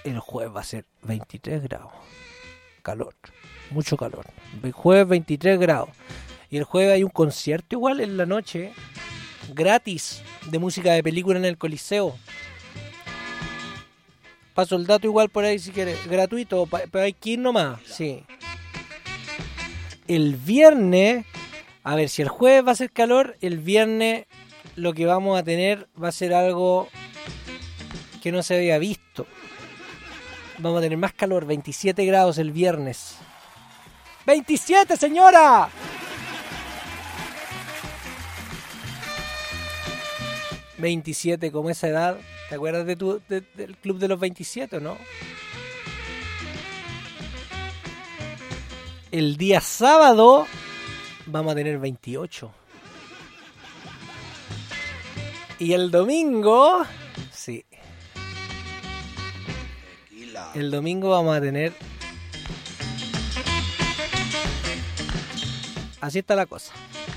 el jueves va a ser 23 grados. Calor, mucho calor. El jueves 23 grados. Y el jueves hay un concierto igual en la noche, gratis, de música de película en el Coliseo. Paso el dato igual por ahí si quieres, gratuito, pero hay que ir nomás, sí. El viernes, a ver, si el jueves va a ser calor, el viernes lo que vamos a tener va a ser algo que no se había visto. Vamos a tener más calor, 27 grados el viernes. ¡27, señora! ¿27 como esa edad? ¿Te acuerdas del club de los 27 o no? El día sábado vamos a tener 28. Y el domingo, sí. El domingo vamos a tener... Así está la cosa.